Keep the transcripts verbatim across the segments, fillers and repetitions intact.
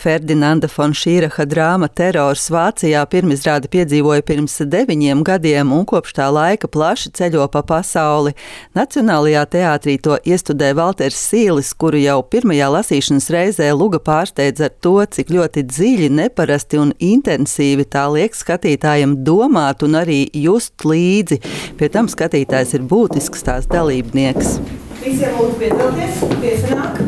Ferdinanda Fonšīraha drāma Terors Vācijā pirmizrādi piedzīvoja pirms deviņiem gadiem un kopš tā laika plaši ceļo pa pasauli. Nacionālajā teātrī to iestudē Valters Sīlis, kuru jau pirmajā lasīšanas reizē Luga pārsteidz ar to, cik ļoti dziļi, neparasti un intensīvi tā liek skatītājiem domāt un arī just līdzi. Pie tam skatītājs ir būtisks tās dalībnieks. Visiem lūdzu piedalties, piesanāk.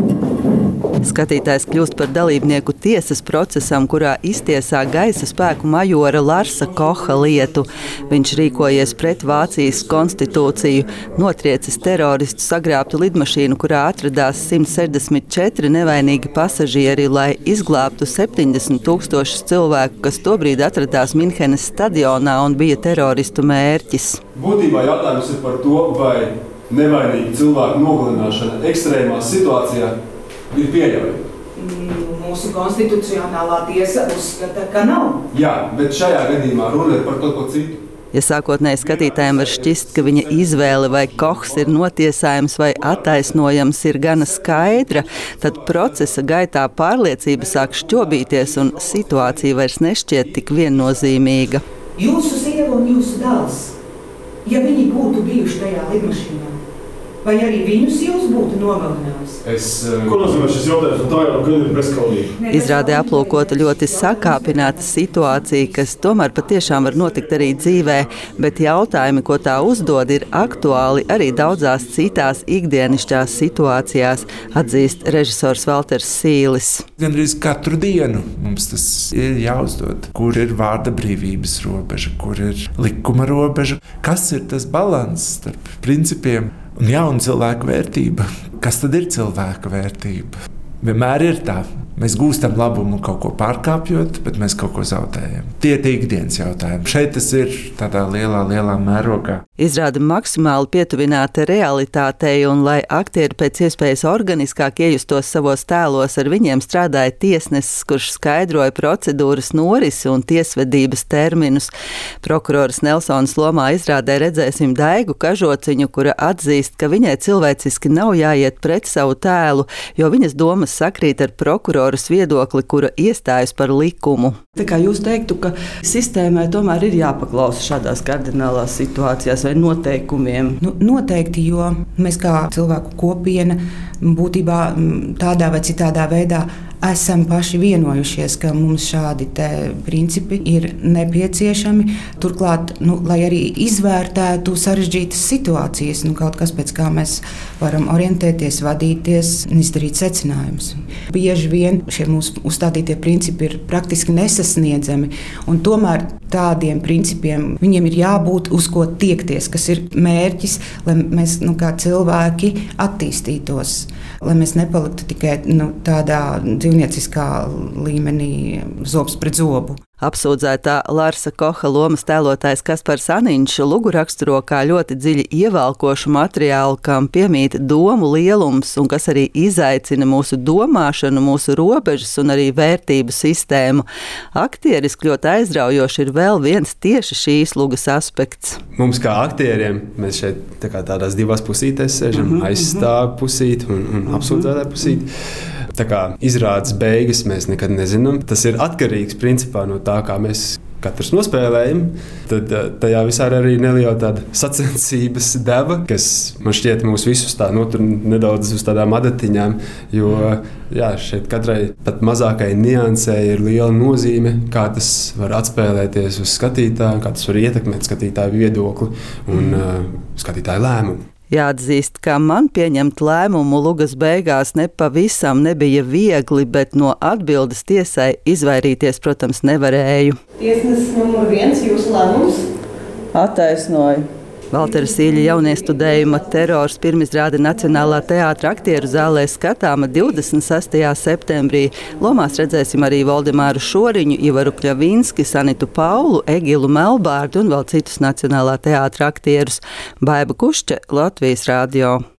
Skatītājs kļūst par dalībnieku tiesas procesam, kurā iztiesā gaisa spēku majora Larsa Koha lietu. Viņš rīkojies pret Vācijas konstitūciju, notriecis teroristu sagrābtu lidmašīnu, kurā atradās simt sešdesmit četri nevainīgi pasažieri, lai izglābtu septiņdesmit tūkstošus cilvēku, kas tobrīd atradās Minhenes stadionā un bija teroristu mērķis. Būtībā jautājums ir par to, vai nevainīgi cilvēku nogalināšana ekstrēmā situācijā ir pieļaujama. Mūsu konstitucionālā tiesa uzskata, ka nav. Jā, bet šajā gadījumā runa ir par kaut ko citu. Ja sākotnēji skatītājiem var šķist, ka viņa izvēle vai Kohs ir notiesājums vai attaisnojams ir gana skaidra, tad procesa gaitā pārliecība sāk šķobīties un situācija vairs nešķiet tik viennozīmīga. Jūsu sieva un jūsu dēls, ja viņi būtu bijuši tajā lidmašīnā, vai arī viņus jūs būtu nogalinājis? Es, uh... Ko nozīmē šis jautājums? Un tā jau gan ir bezskaudīga. Izrādē aplūkota ļoti sakāpināta situācija, kas tomēr patiešām var notikt arī dzīvē, bet jautājumi, ko tā uzdod, ir aktuāli arī daudzās citās ikdienišķās situācijās, atzīst režisors Valters Sīlis. Gandrīz katru dienu mums tas ir jāuzdod. Kur ir vārda brīvības robeža, kur ir likuma robeža, kas ir tas balans starp principiem un jauna cilvēka vērtība. Kas tad ir cilvēka vērtība? Vienmēr ir tā. Mēs gūstam labumu kaut ko pārkāpjot, bet mēs kaut ko zaudējam. Tie ir ikdienas jautājumi. Šeit tas ir tādā lielā, lielā mērogā. Izrāda maksimāli pietuvināta realitātei, un lai aktieri pēc iespējas organiskāk iejustos savos tēlos, ar viņiem strādāja tiesnesis, kurš skaidroja procedūras norisi un tiesvedības terminus. Prokurors Nelsons lomā izrādē redzēsim Daigu Kažociņu, kura atzīst, ka viņai cilvēciski nav jāiet pret savu tēlu, jo viņas domas sakrīt ar prokuroru viedokli, kura iestājas par likumu. Tā kā jūs teiktu, ka sistēmai tomēr ir jāpaklausa šādās kardinālās situācijās vai noteikumiem? Nu, noteikti, jo mēs kā cilvēku kopiena būtībā tādā vai citādā veidā esam paši vienojušies, ka mums šādi te principi ir nepieciešami. Turklāt, nu, lai arī izvērtētu sarežģītas situācijas, nu, kaut kas, pēc kā mēs varam orientēties, vadīties un izdarīt secinājumus. Bieži vien šie mūsu uzstādītie principi ir praktiski nesasniedzami, un tomēr tādiem principiem viņiem ir jābūt, uz ko tiekties, kas ir mērķis, lai mēs nu, kā cilvēki attīstītos, lai mēs nepaliktu tikai nu, tādā dzīvnieciskā līmenī zobs pret zobu. Apsūdzētā Larsa Koha lomas tēlotājs Kaspars Aniņš Lugu raksturo kā ļoti dziļi ievelkošu materiālu, kam piemīt domu lielums un kas arī izaicina mūsu domāšanu, mūsu robežas un arī vērtību sistēmu. Aktieriski ļoti aizraujoši ir vēl viens tieši šīs Lugas aspekts. Mums kā aktieriem, mēs šeit tā kā tādās divās pusītēs sēžam, mm-hmm. aizstāv pusīt un, un mm-hmm. apsūdzētā pusīt. Tā kā izrādes beigas mēs nekad nezinām. Tas ir atkarīgs principā no tā, kā mēs katrs nospēlējam. Tad tajā visā ir arī neliela tāda sacensības deva, kas man šķiet mūs visus tā notur nedaudz uz tādām adatiņām, jo jā, šeit katrai pat mazākai niansē ir liela nozīme, kā tas var atspēlēties uz skatītāju, kā tas var ietekmēt skatītāju viedokli un uh, skatītāju lēmumu. Jāatzīst, ka man pieņemt lēmumu Lugas beigās nepavisam nebija viegli, bet no atbildes tiesai izvairīties, protams, nevarēju. Tiesnesis numur viens, jūsu lēmums? Attaisnoju. Valtera Sīļa jauniestudējuma Terors pirmizrāde Nacionālā teātra aktieru zālē skatāma divdesmit sestajā septembrī. Lomās redzēsim arī Voldemāru Šoriņu, Ivaru Kļavīnski, Sanitu Paulu, Egilu Melbārdu un vēl citus Nacionālā teātra aktierus. Baiba Kušče, Latvijas radio.